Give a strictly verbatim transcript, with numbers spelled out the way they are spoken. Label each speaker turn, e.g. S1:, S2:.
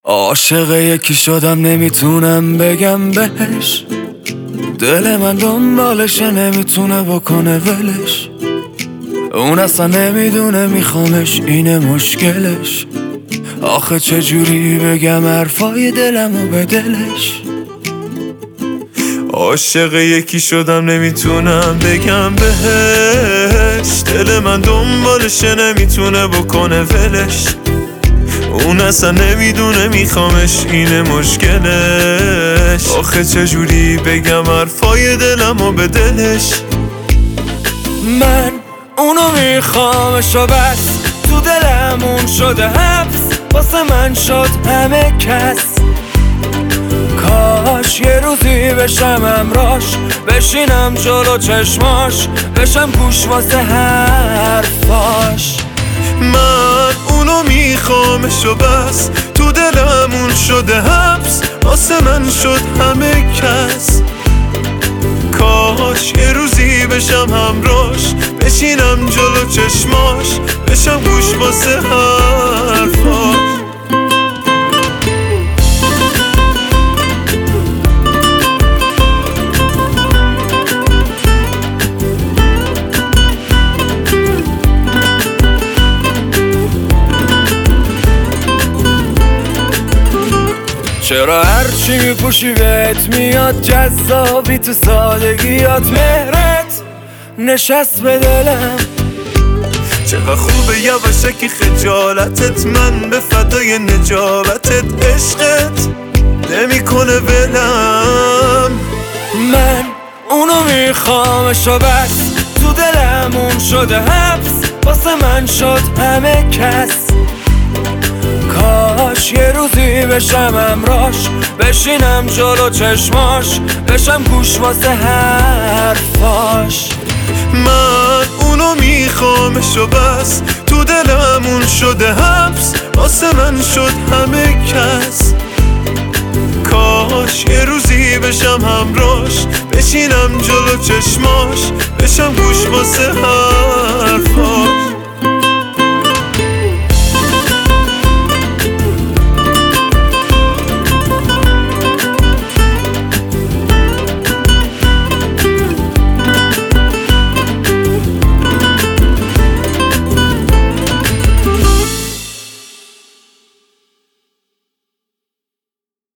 S1: عاشق یکی شدم نمیتونم بگم بهش، دل من دنبالشه نمیتونه بکنه ولش. اون اصلا نمیدونه میخوامش، اینه مشکلش. آخه چجوری بگم حرفای دلمو به دلش.
S2: عاشق یکی شدم نمیتونم بگم بهش، دل من دنبالشه نمیتونه بکنه ولش. اون اصلا نمیدونه میخوامش، اینه مشکلش. آخه چجوری بگم حرفای دلمو به دلش.
S1: من اونو میخوامش و بس، تو دلمون شده حبس، واسه من شد همه کس. کاش یه روزی بشم همراش، بشینم جلو چشماش، بشم گوش واسه حرفاش.
S2: من اونو میخوامش و بس، تو دلمون شده حبس، واسه من شد همه کس. کاش یه روزی بشم همراش، بشینم جلو چشماش، بشم گوش واسه حرفاش.
S1: چرا هرچی میپوشی بهت میاد جذابی، تو سادگیات مهرت نشست به دلم.
S2: چقدر خوبه یواشکی خجالتت، من به فدای نجابتت. عشقت نمیکنه ولم.
S1: من اونو میخوامش و بس، تو دلمون شده حبس، واسه من شد همه کس. کاش یه روزی بشم همراش، بشینم جلو چشماش، بشم گوش واسه حرفاش.
S2: من اونو میخوامش و بس، تو دلمون شده حبس، واسه من شد همه کس. کاش یه روزی بشم همراش، بشینم جلو چشماش، بشم گوش واسه حرفاش.